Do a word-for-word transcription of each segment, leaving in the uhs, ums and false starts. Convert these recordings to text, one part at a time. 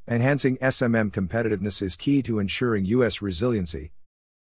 Enhancing S M M competitiveness is key to ensuring U S resiliency.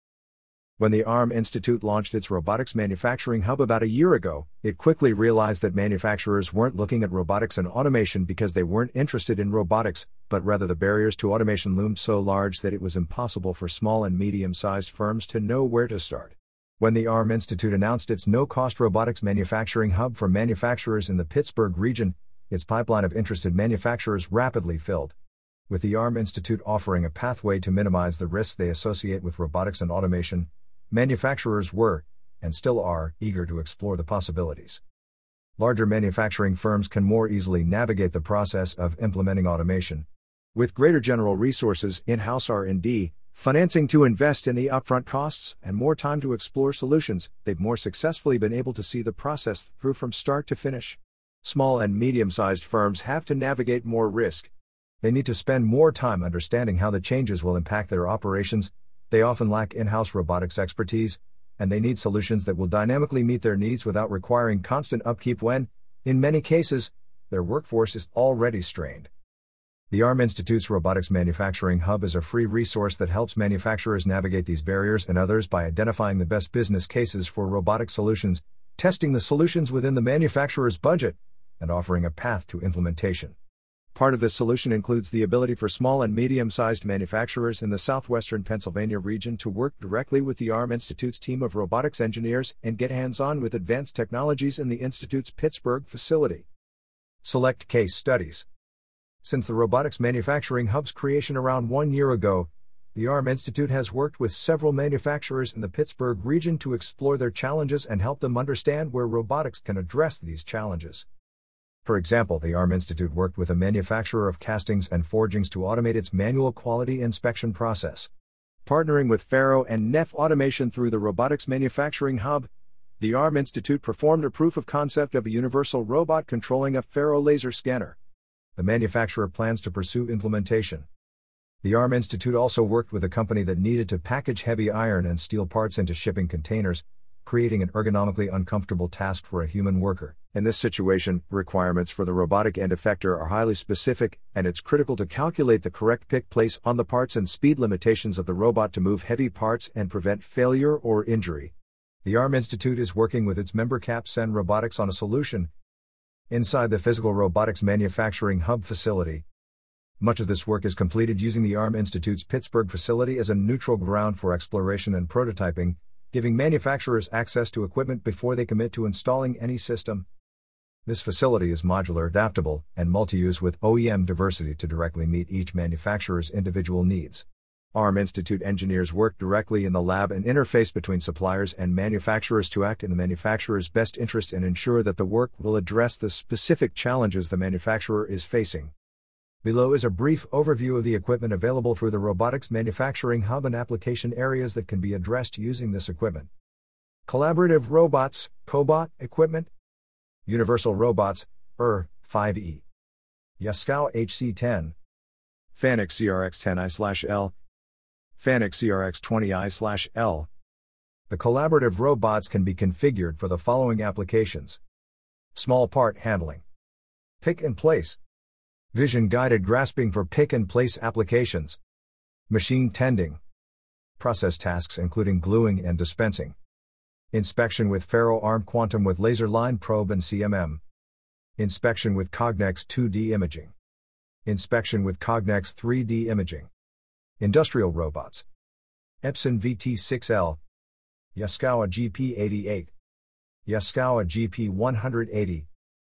When the A R M Institute launched its Robotics Manufacturing Hub about a year ago, it quickly realized that manufacturers weren't looking at robotics and automation because they weren't interested in robotics, but rather the barriers to automation loomed so large that it was impossible for small and medium-sized firms to know where to start. When the A R M Institute announced its no-cost robotics manufacturing hub for manufacturers in the Pittsburgh region, its pipeline of interested manufacturers rapidly filled. With the A R M Institute offering a pathway to minimize the risks they associate with robotics and automation, manufacturers were, and still are, eager to explore the possibilities. Larger manufacturing firms can more easily navigate the process of implementing automation. With greater general resources, in-house R and D, financing to invest in the upfront costs, and more time to explore solutions, they've more successfully been able to see the process through from start to finish. Small and medium-sized firms have to navigate more risk. They need to spend more time understanding how the changes will impact their operations. They often lack in-house robotics expertise, and they need solutions that will dynamically meet their needs without requiring constant upkeep when, in many cases, their workforce is already strained. The A R M Institute's Robotics Manufacturing Hub is a free resource that helps manufacturers navigate these barriers and others by identifying the best business cases for robotic solutions, testing the solutions within the manufacturer's budget, and offering a path to implementation. Part of this solution includes the ability for small and medium-sized manufacturers in the southwestern Pennsylvania region to work directly with the A R M Institute's team of robotics engineers and get hands-on with advanced technologies in the Institute's Pittsburgh facility. Select case studies. Since the Robotics Manufacturing Hub's creation around one year ago, the A R M Institute has worked with several manufacturers in the Pittsburgh region to explore their challenges and help them understand where robotics can address these challenges. For example, the A R M Institute worked with a manufacturer of castings and forgings to automate its manual quality inspection process. Partnering with Faro and Neff Automation through the Robotics Manufacturing Hub, the A R M Institute performed a proof of concept of a universal robot controlling a Faro laser scanner. The manufacturer plans to pursue implementation. The A R M Institute also worked with a company that needed to package heavy iron and steel parts into shipping containers, creating an ergonomically uncomfortable task for a human worker. In this situation, requirements for the robotic end effector are highly specific, and it's critical to calculate the correct pick place on the parts and speed limitations of the robot to move heavy parts and prevent failure or injury. The A R M Institute is working with its member Capsen Robotics on a solution inside the physical robotics manufacturing hub facility. Much of this work is completed using the A R M Institute's Pittsburgh facility as a neutral ground for exploration and prototyping, giving manufacturers access to equipment before they commit to installing any system. This facility is modular, adaptable, and multi-use with O E M diversity to directly meet each manufacturer's individual needs. A R M Institute engineers work directly in the lab and interface between suppliers and manufacturers to act in the manufacturer's best interest and ensure that the work will address the specific challenges the manufacturer is facing. Below is a brief overview of the equipment available through the Robotics Manufacturing Hub and application areas that can be addressed using this equipment. Collaborative Robots, Cobot equipment. Universal Robots, U R, five E. Yaskawa H C ten. Fanuc C R X ten I L. Fanuc C R X twenty I L. The collaborative robots can be configured for the following applications. Small part handling. Pick and place. Vision-guided grasping for pick-and-place applications. Machine tending. Process tasks including gluing and dispensing. Inspection with Faro Arm Quantum with laser line probe and C M M. Inspection with Cognex two D imaging. Inspection with Cognex three D imaging. Industrial robots. Epson V T six L. Yaskawa G P eighty-eight. Yaskawa G P one eighty.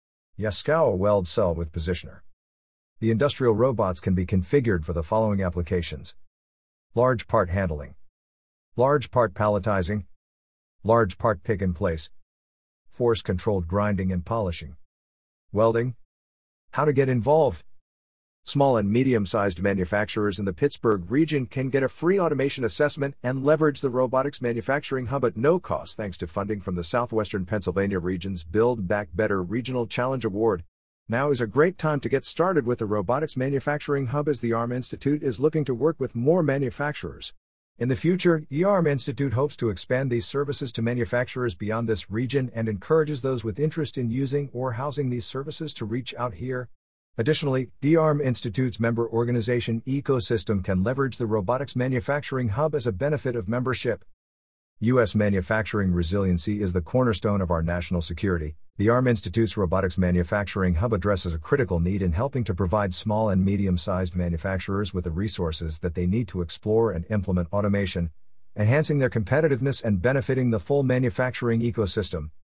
Yaskawa Weld Cell with Positioner. The industrial robots can be configured for the following applications. Large part handling. Large part palletizing. Large part pick and place. Force-controlled grinding and polishing. Welding. How to get involved. Small and medium-sized manufacturers in the Pittsburgh region can get a free automation assessment and leverage the Robotics Manufacturing Hub at no cost thanks to funding from the Southwestern Pennsylvania region's Build Back Better Regional Challenge Award. Now is a great time to get started with the Robotics Manufacturing Hub as the A R M Institute is looking to work with more manufacturers. In the future, the A R M Institute hopes to expand these services to manufacturers beyond this region and encourages those with interest in using or housing these services to reach out here. Additionally, the ARM Institute's member organization ecosystem can leverage the Robotics Manufacturing Hub as a benefit of membership. U S manufacturing resiliency is the cornerstone of our national security. The ARM Institute's Robotics Manufacturing Hub addresses a critical need in helping to provide small and medium-sized manufacturers with the resources that they need to explore and implement automation, enhancing their competitiveness and benefiting the full manufacturing ecosystem.